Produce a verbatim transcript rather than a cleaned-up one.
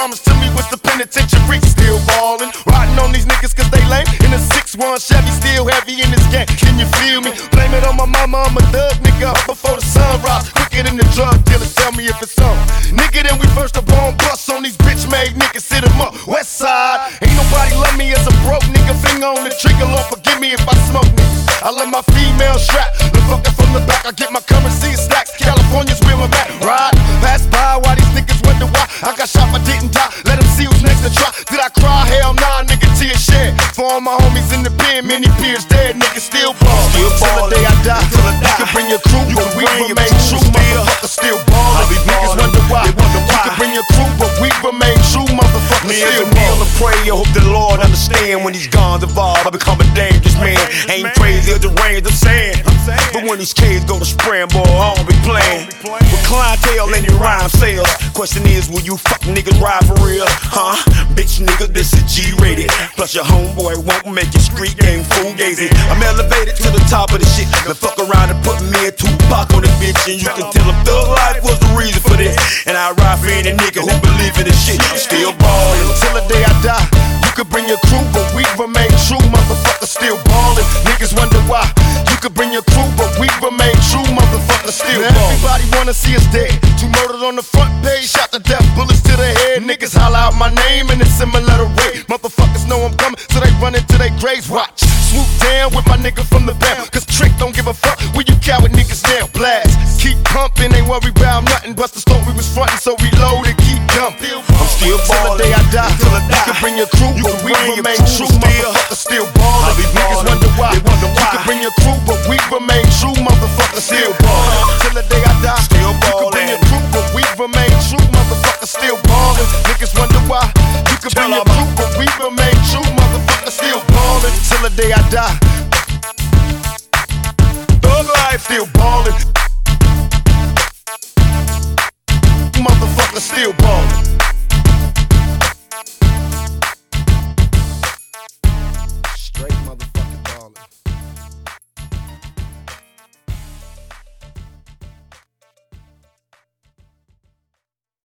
promised to me was the penitentiary. Still ballin', riding on these niggas cause they lame. In a six one Chevy, still heavy in this game. Can you feel me? Blame it on my mama, I'm a thug nigga. Up before the sunrise, quicker than the drug dealers. Tell me if it's on. Nigga, then we first up on bus on these bitch made niggas. Hit 'em up, west side. Ain't nobody love me as a broke nigga. Finger on the trigger, Lord forgive me if I smoke niggas. I let my female strap, the fucker from the back. I get my currency in stacks. California's where I'm at. Ride, pass by while these niggas wonder why I got shot but didn't die. Let them see who's next to try. Did I cry? Hell nah, nigga, tear shed. For all my homies in the pen, many peers dead. Niggas still ball. Still ball. Till the day I die. Till I die. You can bring your crew, you but we remain true. Motherfuckers still ballin'. These niggas wonder why. You can bring your crew, but we remain true. Motherfuckers still ballin'. Pray, I hope the Lord understand when these guns evolve. I become a dangerous man. Ain't crazy or deranged, I'm saying. But when these kids go to spraying, boy, I don't be playing. With clientele and your rhyme sales. Question is, will you fuck niggas ride for real? Huh? Bitch nigga, this is G-rated. Plus your homeboy won't make your street game fugazi. I'm elevated to the top of the shit. Now fuck around and put me and Tupac on this bitch. And you can tell them thug life was the reason for this. And I ride for any nigga who believe in this shit. I'm still ballin'. Till the day I die. You could bring your crew, but we remain true. Motherfuckers still ballin'. Niggas wonder why. You could bring your crew, but we remain true. Motherfuckers still ballin'. Everybody wanna see us dead. Two murdered on the front page, shot to death, bullets to the head. Niggas holler out my name in a similar way. Motherfuckers know I'm coming, so they run into their graves. Watch, swoop down with my nigga from the back. Cause Trick don't give a fuck where you coward niggas down. Blast, keep pumping, ain't worry about nothing. Bust the story was frontin', so reload and keep dumping. I'm still ballin'. Till the day I die. Till I die. You can bring your crew, but we remain true. Motherfuckers still ballin'. Niggas wonder why. You can bring your crew, but we remain true. Motherfuckers still ballin'. Till the day I die. Still ballin'. You can bring your crew, but we remain true. Motherfuckers still ballin'. Niggas wonder why. You can bring your crew, but we remain true. Motherfuckers still ballin'. Till the day I die.